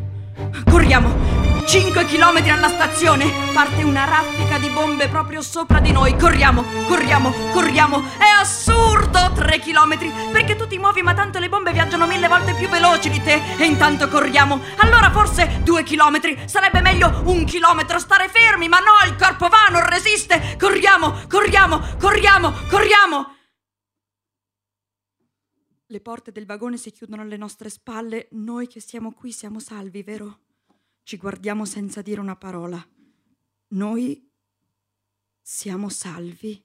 5 chilometri alla stazione. Parte una raffica di bombe proprio sopra di noi. Corriamo. È assurdo. 3 chilometri. Perché tu ti muovi ma tanto le bombe viaggiano 1000 volte più veloci di te. E intanto corriamo. Allora forse 2 chilometri. Sarebbe meglio 1 chilometro stare fermi. Ma no, il corpo va, non resiste. Corriamo. Le porte del vagone si chiudono alle nostre spalle. Noi che siamo qui siamo salvi, vero? Ci guardiamo senza dire una parola. Noi siamo salvi.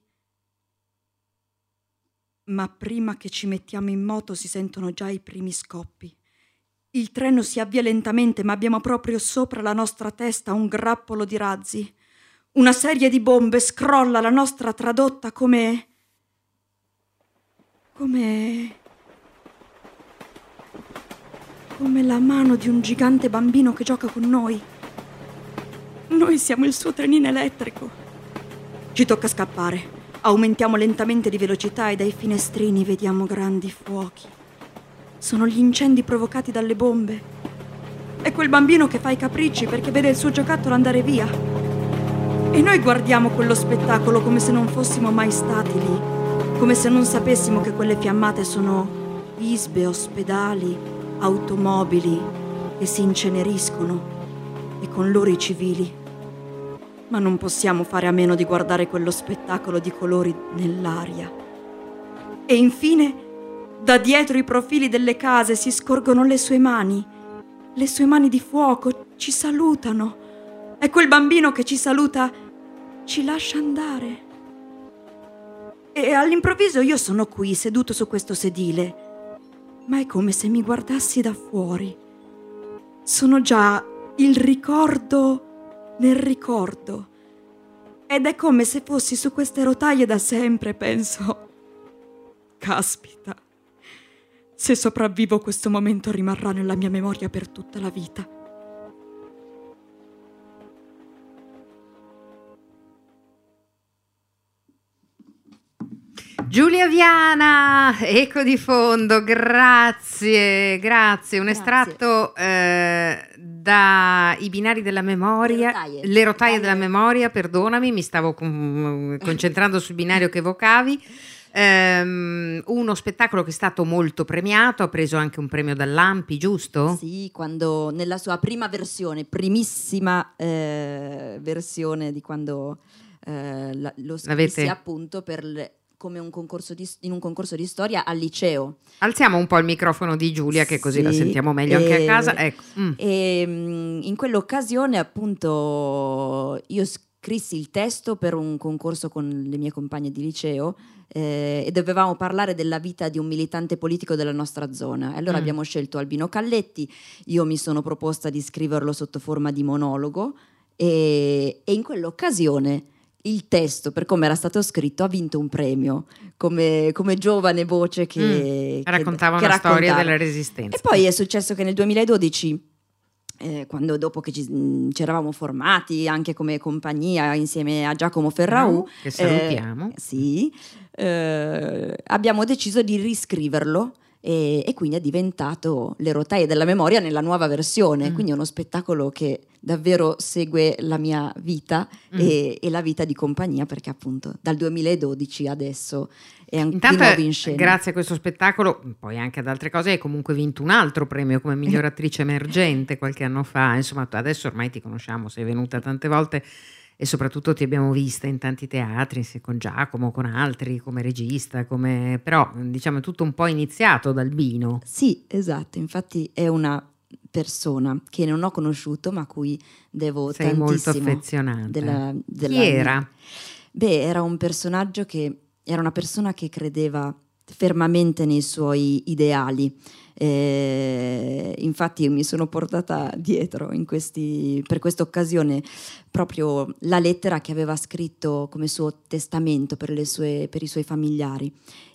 Ma prima che ci mettiamo in moto si sentono già i primi scoppi. Il treno si avvia lentamente, ma abbiamo proprio sopra la nostra testa un grappolo di razzi. Una serie di bombe scrolla la nostra tradotta come la mano di un gigante bambino che gioca con noi. Noi siamo il suo trenino elettrico. Ci tocca scappare. Aumentiamo lentamente di velocità e dai finestrini vediamo grandi fuochi. Sono gli incendi provocati dalle bombe. È quel bambino che fa i capricci perché vede il suo giocattolo andare via. E noi guardiamo quello spettacolo come se non fossimo mai stati lì, come se non sapessimo che quelle fiammate sono isbe, ospedali, automobili che si inceneriscono e con loro i civili. Ma non possiamo fare a meno di guardare quello spettacolo di colori nell'aria. E infine, da dietro i profili delle case si scorgono le sue mani di fuoco, ci salutano. E quel bambino che ci saluta ci lascia andare. E all'improvviso io sono qui, seduto su questo sedile, ma è come se mi guardassi da fuori. Sono già il ricordo nel ricordo. Ed è come se fossi su queste rotaie da sempre, penso. Caspita, se sopravvivo questo momento rimarrà nella mia memoria per tutta la vita. Giulia Viana, Eco di fondo, grazie. Un estratto da I binari della memoria, le rotaie della memoria, perdonami, mi stavo concentrando sul binario che evocavi. Uno spettacolo che è stato molto premiato, ha preso anche un premio dall'Ampi, giusto? Sì, quando nella sua prima versione, primissima versione di quando lo scrissi appunto come un concorso in un concorso di storia al liceo. Alziamo un po' il microfono di Giulia, che così la sentiamo meglio anche a casa. Ecco. E in quell'occasione appunto io scrissi il testo per un concorso con le mie compagne di liceo e dovevamo parlare della vita di un militante politico della nostra zona. Allora abbiamo scelto Albino Calletti, io mi sono proposta di scriverlo sotto forma di monologo e in quell'occasione il testo, per come era stato scritto, ha vinto un premio come giovane voce che raccontava una storia della Resistenza. E poi è successo che nel 2012, quando dopo che ci eravamo formati anche come compagnia insieme a Giacomo Ferraù, che salutiamo, abbiamo deciso di riscriverlo. E quindi è diventato Le rotaie della memoria nella nuova versione, quindi è uno spettacolo che davvero segue la mia vita e la vita di compagnia, perché appunto dal 2012 adesso è di nuovo in scena. Grazie a questo spettacolo, poi anche ad altre cose, hai comunque vinto un altro premio come miglior attrice emergente qualche anno fa. Insomma, adesso ormai ti conosciamo, sei venuta tante volte e soprattutto ti abbiamo vista in tanti teatri, con Giacomo, con altri, come regista, però diciamo è tutto un po' iniziato dal Bino. Sì, esatto, infatti è una persona che non ho conosciuto ma a cui devo Sei tantissimo. Molto affezionata. Chi era? Era un personaggio era una persona che credeva fermamente nei suoi ideali. Infatti mi sono portata dietro per questa occasione proprio la lettera che aveva scritto come suo testamento per i suoi familiari,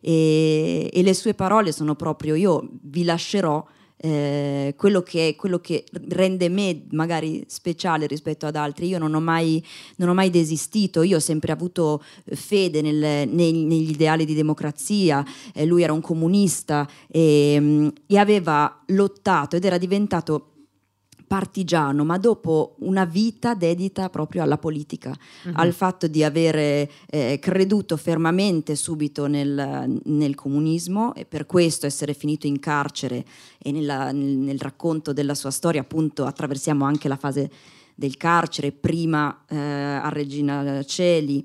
e le sue parole sono proprio: io vi lascerò quello che rende me magari speciale rispetto ad altri. Io non ho mai desistito, io ho sempre avuto fede negli ideali di democrazia. Lui era un comunista e aveva lottato ed era diventato partigiano, ma dopo una vita dedita proprio alla politica, al fatto di avere creduto fermamente subito nel comunismo, e per questo essere finito in carcere. E nel racconto della sua storia appunto attraversiamo anche la fase del carcere, prima a Regina Coeli,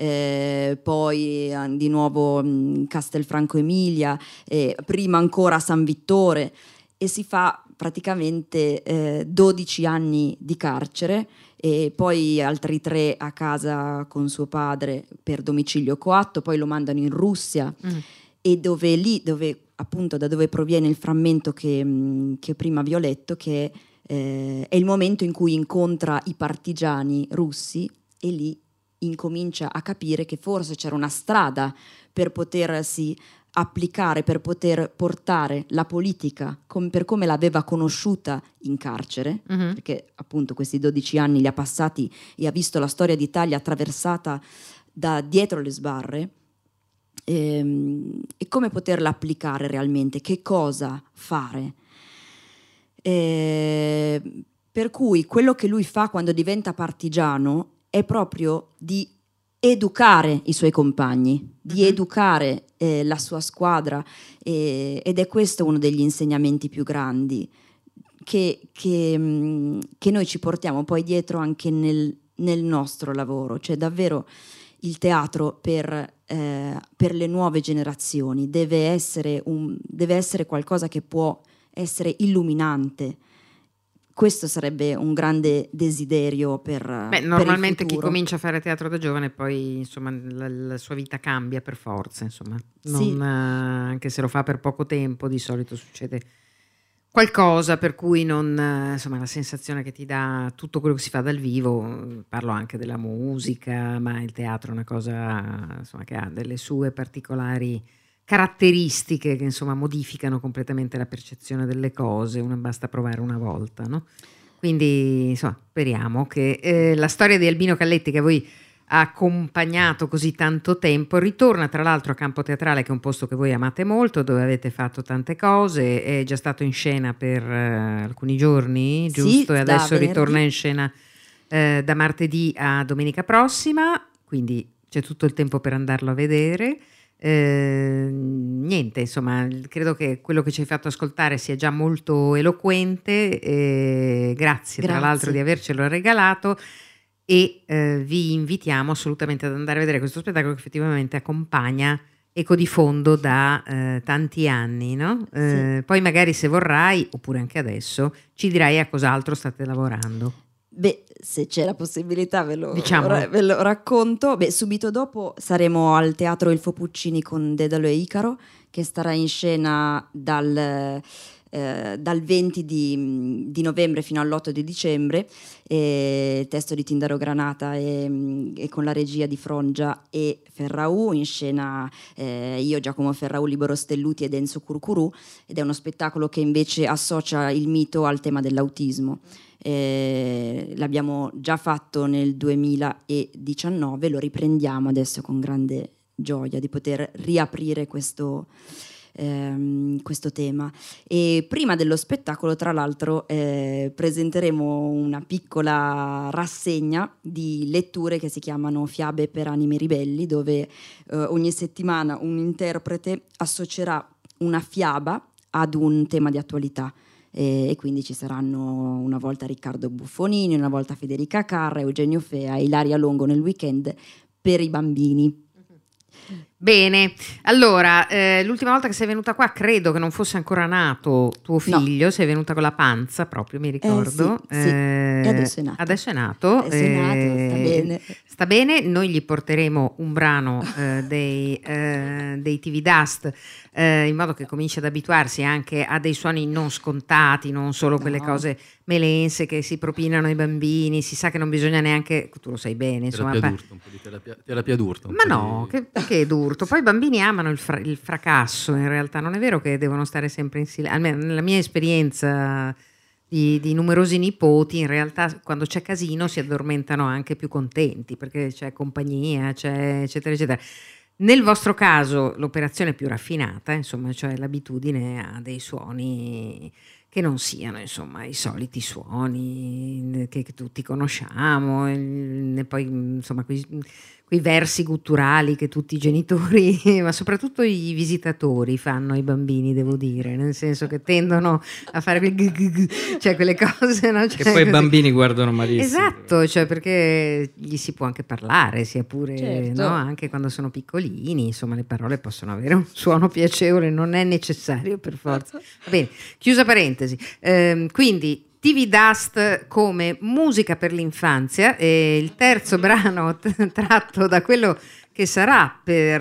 poi di nuovo Castelfranco Emilia, prima ancora a San Vittore, e si fa praticamente 12 anni di carcere e poi altri 3 a casa con suo padre per domicilio coatto. Poi lo mandano in Russia, e dove appunto da dove proviene il frammento che prima vi ho letto, che è il momento in cui incontra i partigiani russi, e lì incomincia a capire che forse c'era una strada per potersi applicare, per poter portare la politica per come l'aveva conosciuta in carcere, perché appunto questi 12 anni li ha passati e ha visto la storia d'Italia attraversata da dietro le sbarre, e come poterla applicare realmente, che cosa fare. Per cui quello che lui fa quando diventa partigiano è proprio di educare i suoi compagni, di educare la sua squadra, ed è questo uno degli insegnamenti più grandi che noi ci portiamo poi dietro anche nel nostro lavoro. Cioè davvero il teatro per le nuove generazioni deve essere qualcosa che può essere illuminante. Questo sarebbe un grande desiderio per normalmente per il chi comincia a fare teatro da giovane poi insomma la sua vita cambia per forza, insomma. Anche se lo fa per poco tempo, di solito succede qualcosa per cui insomma la sensazione che ti dà tutto quello che si fa dal vivo. Parlo anche della musica, ma il teatro è una cosa insomma che ha delle sue particolari caratteristiche che insomma modificano completamente la percezione delle cose. Basta provare una volta, no? Quindi insomma speriamo che la storia di Albino Calletti, che voi ha accompagnato così tanto tempo, ritorna tra l'altro a Campo Teatrale, che è un posto che voi amate molto, dove avete fatto tante cose. È già stato in scena per alcuni giorni, giusto? E adesso ritorna in scena da martedì a domenica prossima, quindi c'è tutto il tempo per andarlo a vedere. Niente, insomma, credo che quello che ci hai fatto ascoltare sia già molto eloquente. Grazie tra l'altro di avercelo regalato, e vi invitiamo assolutamente ad andare a vedere questo spettacolo che effettivamente accompagna Eco di Fondo da tanti anni, no? Poi magari se vorrai, oppure anche adesso, ci dirai a cos'altro state lavorando. Se c'è la possibilità ve lo racconto. Subito dopo saremo al Teatro Ilfo Puccini con Dedalo e Icaro, che starà in scena dal dal 20 di novembre fino all'8 di dicembre, testo di Tindaro Granata e con la regia di Frongia e Ferraù, in scena io, Giacomo Ferraù, Libero Stelluti ed Enzo Curcurù, ed è uno spettacolo che invece associa il mito al tema dell'autismo. L'abbiamo già fatto nel 2019, lo riprendiamo adesso con grande gioia di poter riaprire questo tema. E prima dello spettacolo, tra l'altro, presenteremo una piccola rassegna di letture che si chiamano Fiabe per anime ribelli, dove ogni settimana un interprete associerà una fiaba ad un tema di attualità. E quindi ci saranno una volta Riccardo Buffonini, una volta Federica Carra, Eugenio Fea e Ilaria Longo nel weekend per i bambini. Bene, allora l'ultima volta che sei venuta qua credo che non fosse ancora nato tuo figlio, no. Sei venuta con la panza proprio, mi ricordo. Sì. E adesso è nato. Adesso è nato, sta bene. Sta bene, noi gli porteremo un brano dei TV Dust in modo che cominci ad abituarsi anche a dei suoni non scontati, non solo quelle cose melense che si propinano ai bambini. Si sa che non bisogna neanche, tu lo sai bene, insomma, terapia d'urto, un po' di terapia d'urto. Ma no, che è d'urto. Poi i bambini amano il fracasso, in realtà non è vero che devono stare sempre in silenzio. Almeno nella mia esperienza di numerosi nipoti, in realtà quando c'è casino si addormentano anche più contenti perché c'è compagnia, c'è eccetera eccetera. Nel vostro caso l'operazione è più raffinata, insomma, cioè l'abitudine a dei suoni che non siano, insomma, i soliti suoni che tutti conosciamo, e poi insomma quei versi gutturali che tutti i genitori, ma soprattutto i visitatori fanno ai bambini, devo dire, nel senso che tendono a fare cioè quelle cose, no? Cioè, che poi i bambini guardano malissimo. Esatto, cioè perché gli si può anche parlare, sia pure, certo. No? Anche quando sono piccolini, insomma, le parole possono avere un suono piacevole, non è necessario per forza. Va bene, chiusa parentesi. Quindi TV Dust come musica per l'infanzia, e il terzo brano tratto da quello che sarà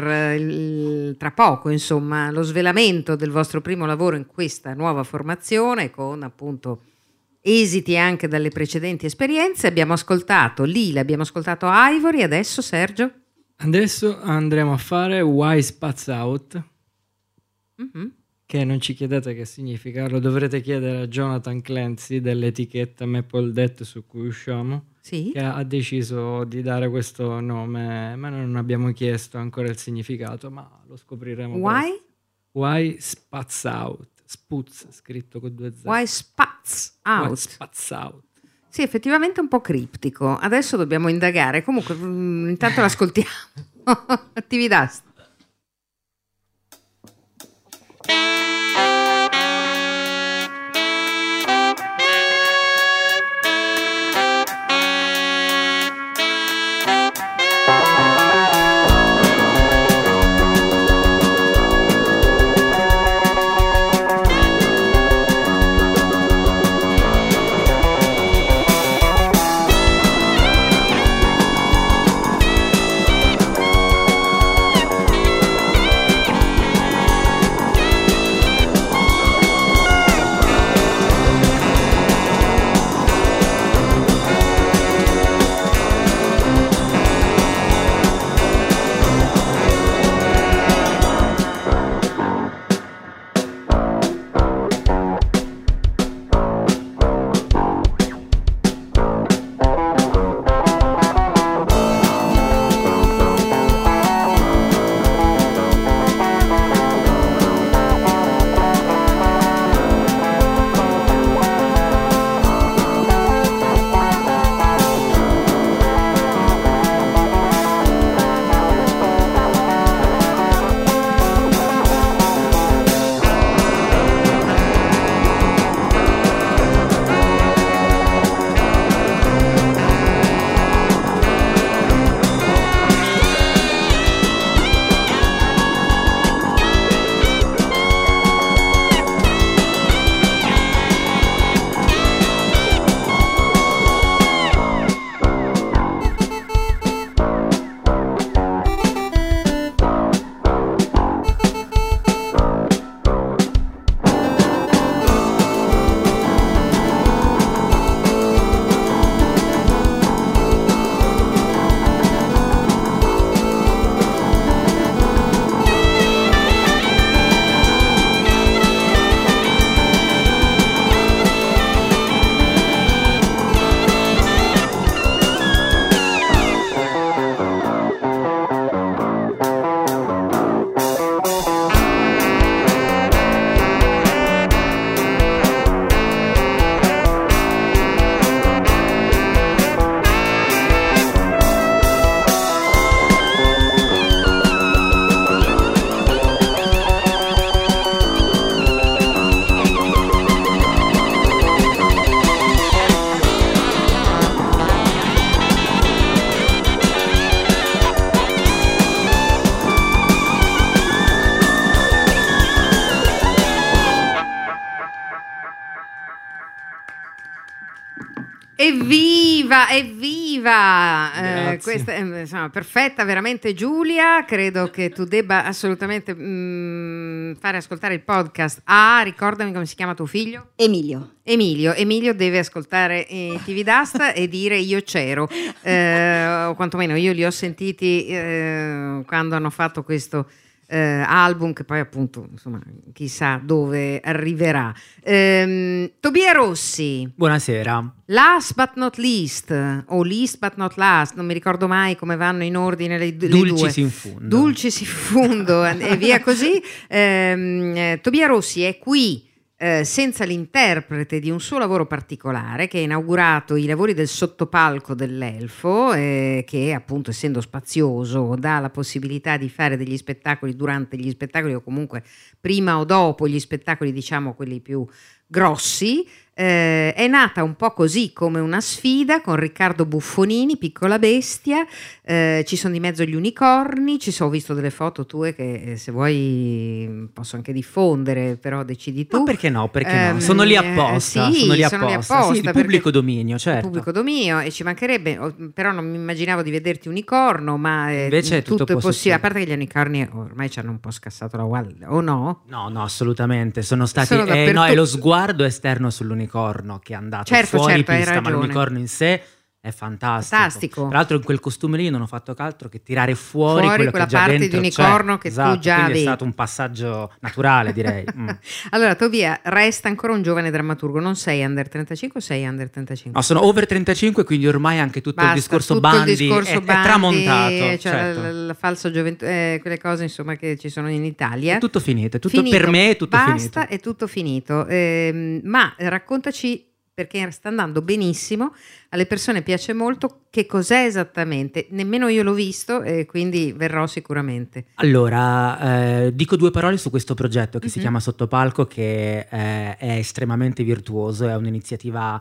tra poco, insomma, lo svelamento del vostro primo lavoro in questa nuova formazione, con appunto esiti anche dalle precedenti esperienze. Abbiamo ascoltato Lila, abbiamo ascoltato Ivory, adesso Sergio? Adesso andremo a fare Why Spats Out. Mm-hmm. Che non ci chiedete che significa, lo dovrete chiedere a Jonathan Clancy dell'etichetta Maple Death su cui usciamo, sì? Che ha deciso di dare questo nome, ma non abbiamo chiesto ancora il significato, ma lo scopriremo. Why Spats Out, Spuz scritto con 2 Z. Why Spats Out. Why Spats Out. Sì, effettivamente un po' criptico, adesso dobbiamo indagare, comunque intanto l'ascoltiamo. TV Dust. Evviva! Questa è insomma, perfetta, veramente Giulia. Credo che tu debba assolutamente fare ascoltare il podcast. Ricordami come si chiama tuo figlio? Emilio deve ascoltare TV d'asta e dire io c'ero, o quantomeno io li ho sentiti quando hanno fatto questo album, che poi appunto insomma chissà dove arriverà. Tobia Rossi, buonasera. Last but not least, o least but not last, non mi ricordo mai come vanno in ordine le due. Dulcis in fundo e via così. Tobia Rossi è qui senza l'interprete di un suo lavoro particolare, che ha inaugurato i lavori del sottopalco dell'Elfo, che appunto, essendo spazioso, dà la possibilità di fare degli spettacoli durante gli spettacoli, o comunque prima o dopo gli spettacoli, diciamo quelli più grossi. È nata un po' così, come una sfida, con Riccardo Buffonini, Piccola Bestia, ci sono di mezzo gli unicorni, ho visto delle foto tue che se vuoi posso anche diffondere, però decidi tu. Ma perché no? Sono lì apposta. Sì, sono lì apposta. Sì, pubblico dominio, certo. Pubblico dominio, e ci mancherebbe, però non mi immaginavo di vederti unicorno, ma invece tutto è possibile. A parte che gli unicorni ormai ci hanno un po' scassato la guardia, o no? No, assolutamente. Sono stati è lo sguardo esterno sull'unicorno che è andato fuori pista, ma l'unicorno in sé è fantastico. Tra l'altro in quel costume lì non ho fatto altro che tirare fuori quello quella che già parte dentro di unicorno che esatto, tu già quindi avevi. È stato un passaggio naturale, direi. Allora, Tobia resta ancora un giovane drammaturgo, non sei under 35 o sei under 35? No, sono over 35, quindi ormai anche tutto il discorso Bandi è tramontato, cioè certo. la falsa gioventù, quelle cose insomma che ci sono in Italia. È tutto finito, per me è tutto finito. Basta, è tutto finito. Ma raccontaci, perché sta andando benissimo, alle persone piace molto, che cos'è esattamente? Nemmeno io l'ho visto, e quindi verrò sicuramente. Allora, dico due parole su questo progetto che si chiama Sottopalco, che è estremamente virtuoso, è un'iniziativa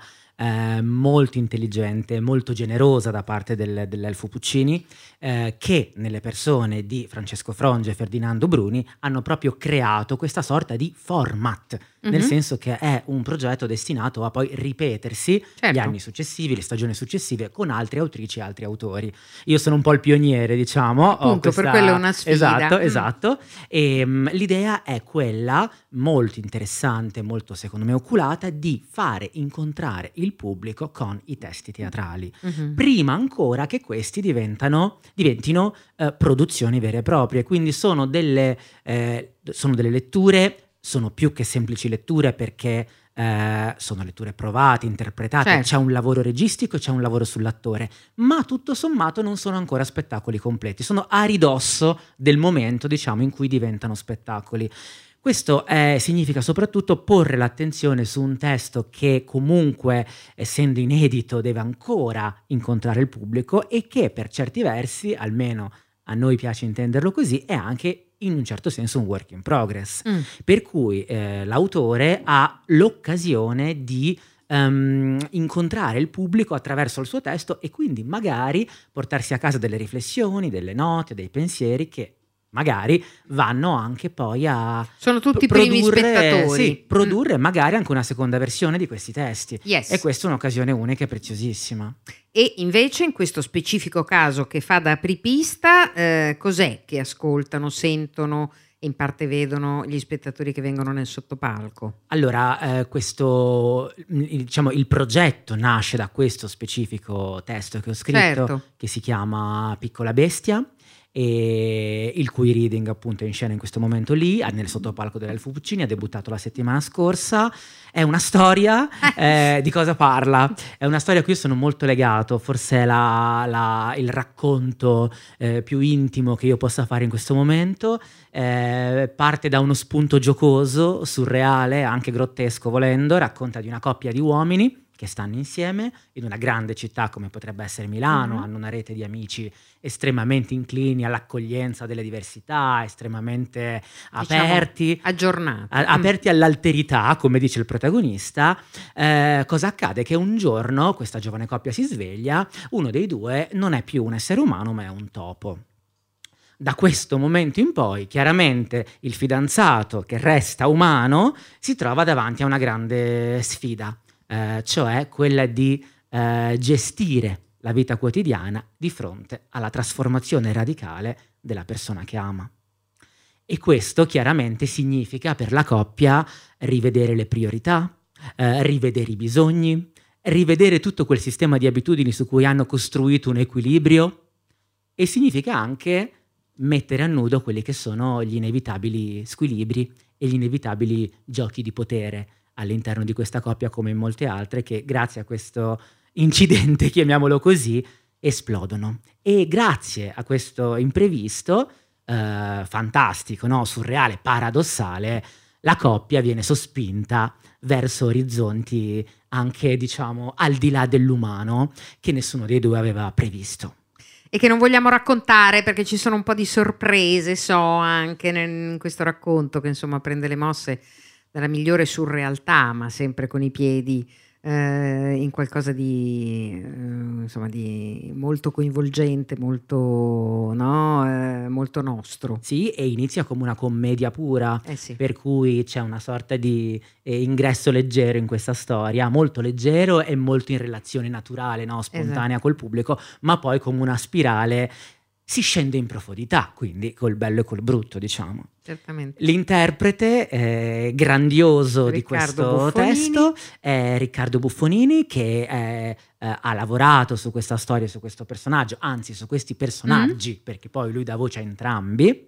molto intelligente, molto generosa da parte dell'Elfo Puccini, che nelle persone di Francesco Frongia e Ferdinando Bruni hanno proprio creato questa sorta di format, nel senso che è un progetto destinato a poi ripetersi gli anni successivi, le stagioni successive, con altre autrici e altri autori. Io sono un po' il pioniere, diciamo. Appunto, per quello è una sfida. Esatto. E l'idea è quella, molto interessante, molto secondo me oculata, di fare incontrare il pubblico con i testi teatrali, prima ancora che questi diventino produzioni vere e proprie. Quindi sono delle letture, sono più che semplici letture, perché sono letture provate, interpretate, certo. C'è un lavoro registico e c'è un lavoro sull'attore, ma tutto sommato non sono ancora spettacoli completi, sono a ridosso del momento, diciamo, in cui diventano spettacoli. Questo significa soprattutto porre l'attenzione su un testo che comunque, essendo inedito, deve ancora incontrare il pubblico, e che per certi versi, almeno a noi piace intenderlo così, è anche in un certo senso un work in progress, per cui l'autore ha l'occasione di incontrare il pubblico attraverso il suo testo, e quindi magari portarsi a casa delle riflessioni, delle note, dei pensieri che magari vanno anche poi a sono tutti primi spettatori, produrre magari anche una seconda versione di questi testi, e questa è un'occasione unica e preziosissima. E invece in questo specifico caso che fa da apripista, cos'è che ascoltano, sentono e in parte vedono gli spettatori che vengono nel sottopalco? Allora, il progetto nasce da questo specifico testo che ho scritto, certo. Che si chiama Piccola Bestia, e il cui reading appunto è in scena in questo momento lì nel sottopalco dell'Elfo Puccini, ha debuttato la settimana scorsa. È una storia, di cosa parla? È una storia a cui io sono molto legato, forse è il racconto più intimo che io possa fare in questo momento. Parte da uno spunto giocoso, surreale, anche grottesco volendo, racconta di una coppia di uomini che stanno insieme in una grande città come potrebbe essere Milano, hanno una rete di amici estremamente inclini all'accoglienza delle diversità, estremamente aperti, aggiornati, aperti all'alterità, come dice il protagonista. Cosa accade? Che un giorno questa giovane coppia si sveglia, uno dei due non è più un essere umano ma è un topo. Da questo momento in poi, chiaramente, il fidanzato che resta umano si trova davanti a una grande sfida, cioè quella di gestire la vita quotidiana di fronte alla trasformazione radicale della persona che ama. E questo chiaramente significa per la coppia rivedere le priorità, rivedere i bisogni, rivedere tutto quel sistema di abitudini su cui hanno costruito un equilibrio, e significa anche mettere a nudo quelli che sono gli inevitabili squilibri e gli inevitabili giochi di potere all'interno di questa coppia, come in molte altre, che grazie a questo incidente, chiamiamolo così, esplodono. E grazie a questo imprevisto fantastico, no? Surreale, paradossale, la coppia viene sospinta verso orizzonti anche, diciamo, al di là dell'umano, che nessuno dei due aveva previsto. E che non vogliamo raccontare perché ci sono un po' di sorprese, so, anche in questo racconto, che insomma prende le mosse dalla migliore surrealtà, ma sempre con i piedi in qualcosa di insomma di molto coinvolgente, molto, no, molto nostro. Sì, e inizia come una commedia pura, sì. Per cui c'è una sorta di ingresso leggero in questa storia, molto leggero e molto in relazione naturale, no? Spontanea col pubblico, ma poi come una spirale si scende in profondità, quindi col bello e col brutto, diciamo. Certamente. L'interprete grandioso di questo Buffonini. testo è Riccardo Buffonini, che ha lavorato su questa storia, su questo personaggio, anzi su questi personaggi, perché poi lui dà voce a entrambi,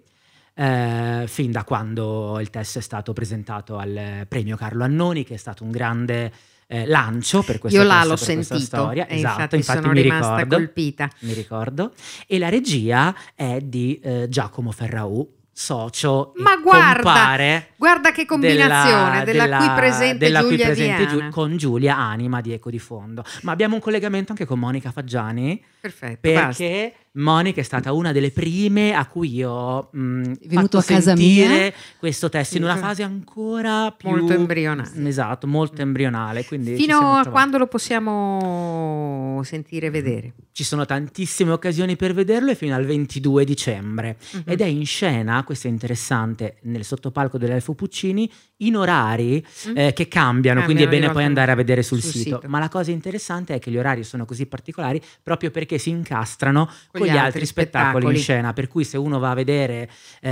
fin da quando il testo è stato presentato al premio Carlo Annoni, che è stato un grande lancio per questo Io testo, l'ho per questa sentito storia. e Esatto, infatti sono mi rimasta ricordo, colpita. mi ricordo. E la regia è di Giacomo Ferraù, socio e Ma compare guarda che combinazione della cui presente Giulia Viana. con Giulia, anima di Eco di Fondo. Ma abbiamo un collegamento anche con Monica Faggiani. Perfetto, perché Monica è stata una delle prime a cui io ho venuto fatto a casa sentire mia. questo testo in una fase ancora più molto embrionale. Esatto, molto embrionale. Quindi Fino a quando lo possiamo sentire e vedere? Ci sono tantissime occasioni per vederlo, e fino al 22 dicembre. Ed è in scena, questo è interessante, nel sottopalco dell'Elfo Puccini, in orari che cambiano, quindi è bene poi andare a vedere sul sito. Ma la cosa interessante è che gli orari sono così particolari proprio perché si incastrano con gli altri spettacoli in scena, per cui se uno va a vedere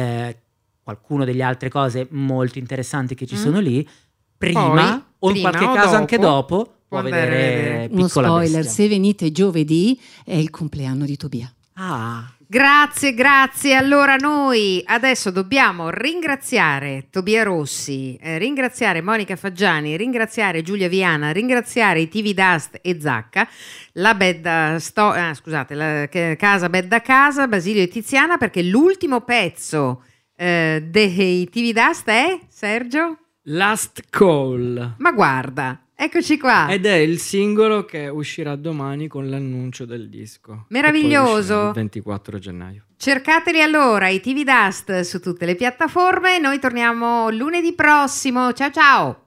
qualcuno delle altre cose molto interessanti che ci sono lì, prima o in qualche caso anche dopo può vedere uno Piccola spoiler: Bestia. se venite giovedì è il compleanno di Tobia. Grazie. Allora noi adesso dobbiamo ringraziare Tobia Rossi, ringraziare Monica Faggiani, ringraziare Giulia Viana, ringraziare i TV Dust e Zacca, la Casa Bedda Casa, Basilio e Tiziana, perché l'ultimo pezzo dei TV Dust è, Sergio? Last Call. Ma guarda, eccoci qua. Ed è il singolo che uscirà domani con l'annuncio del disco. Meraviglioso. Il 24 gennaio. Cercateli allora, i TV Dust, su tutte le piattaforme. Noi torniamo lunedì prossimo. Ciao ciao.